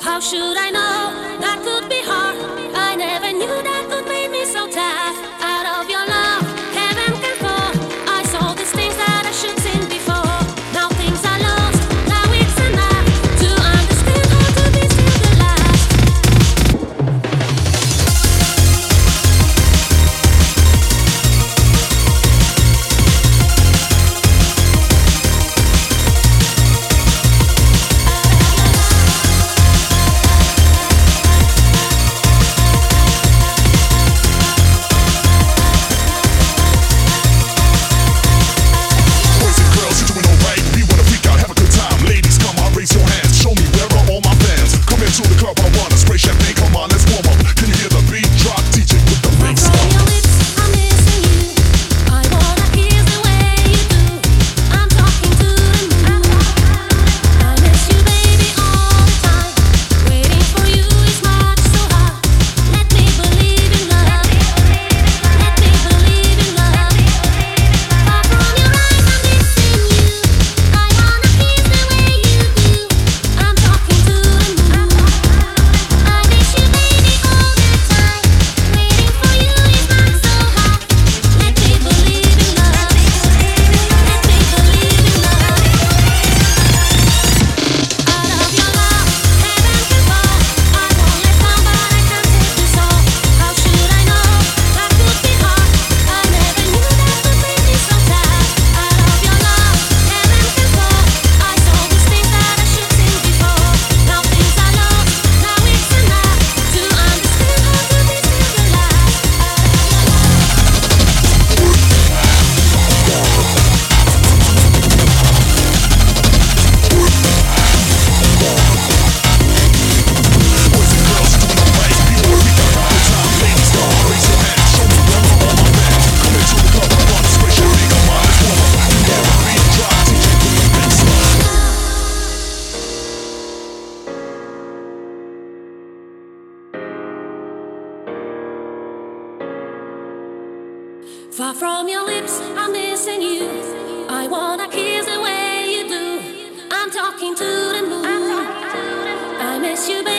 How should I know that could be hard? I never knew that could make me so tough. Out of your love, heaven can fall. I saw these things that I should seen before. Now things are lost, now it's enough to understand how to be still the last. Far from your lips, I'm missing you. I wanna kiss the way you do. I'm talking to the moon. I miss you, baby.